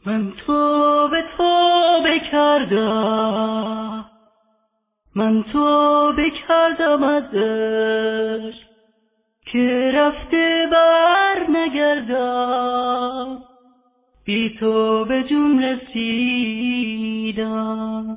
من توبه کردم، من توبه کردم ازش که رفته بر نگردم، بی تو به جون رسیدم.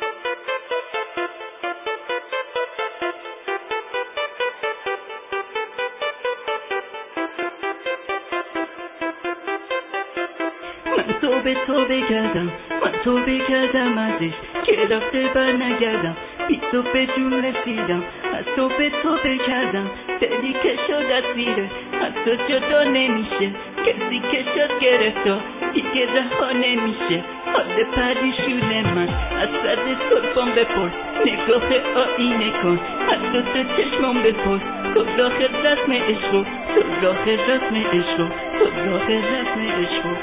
من توبه کردم، من توبه کردم ازش که رفته بر نگردم، بی تو به جون رسیدم. از توبه کردم، دلی که شد اسیره، از تو جدا نمیشه، کسی که شد گرفتا دیگه رها نمیشه. حال پریشون من از سر سرفام بپرس، نگاه آینه کن از دو چشمام بپرس، تو راه رسم عشقو، تو راه رسم عشقو، تو راه رسم عشقو.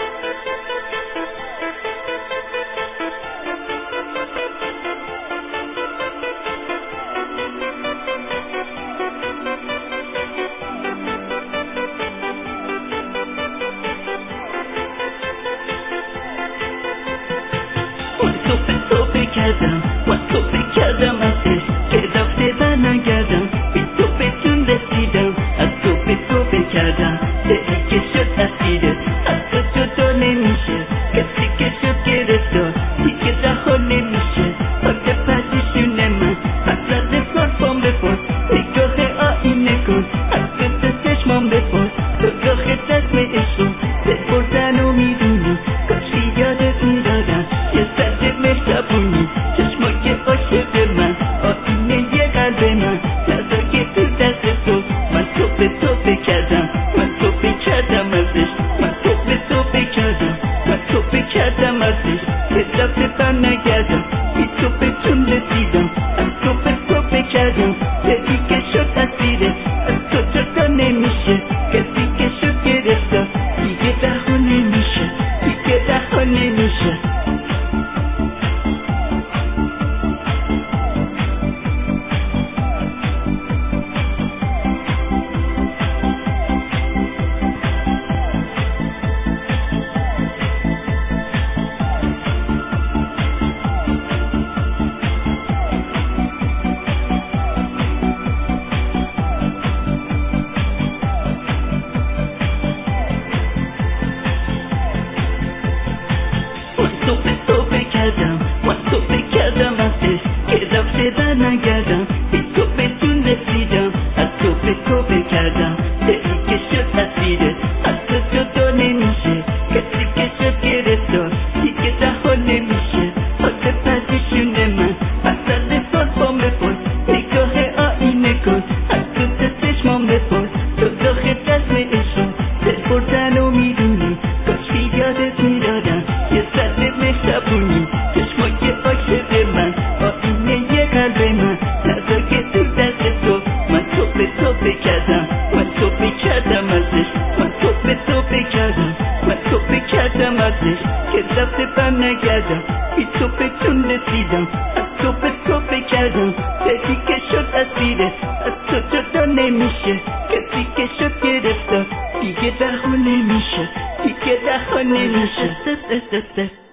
من توبه کردم، من توبه کردم ازش که رفته بر نگردم، بی تو به جون رسیدم. از توبه کردم، دلی که شد اسیره، از تو جدا نمیشه، کسی که شد گرفتار دیگه رها نمیشه. حال پریشون من از سر سرفام بپرس، نگاه آینه کن از دو چشمام بپرس، تو راه رسم عشقو بپرسن و میدونی کاشی یادت میدادم یه سر مهربونی، چشمای عاشق من، آینه یه قلب من، نزاکه تو دست تو. من توبه کردم، من توبه کردم ازش، من توبه کردم، من توبه کردم ازش که رفته بر نگردم، بی تو به جون رسیدم. از توبه کردم، دلی که شد اسیره، از تو جدا نمیشه، کسی که شد گرفتار دیگه رها نمیشه، دیگه رها نمیشه. توبه کردم، من توبه کردم ازش که رفته بر نگردم، بی تو به جون رسیدم. از توبه کردم، دلی که شد اسیره، از تو جدا نمیشه، کسی که شد گرفتار دیگه رها نمیشه. حال پریشون من از سر سرفام بپرس، نگاه آینه کن از تو چشمام بپرس، تو راه رسم عشقو بپرسن و میدونی کاشکی یادت میدادم یه سر مهربونی، چشمای عاشق من، آینه یه قلب من، نزاکه تو دست تو. من توبه کردم، من توبه کردم ازش، من توبه کردم، من توبه کردم ازش که رفته بر نگردم، بی تو به جون رسیدم. از توبه کردم، دلی که شد اسیره، از تو جدا نمیشه، کسی که شد گرفتار دیگه رها نمیشه، دیگه رها نمیشه.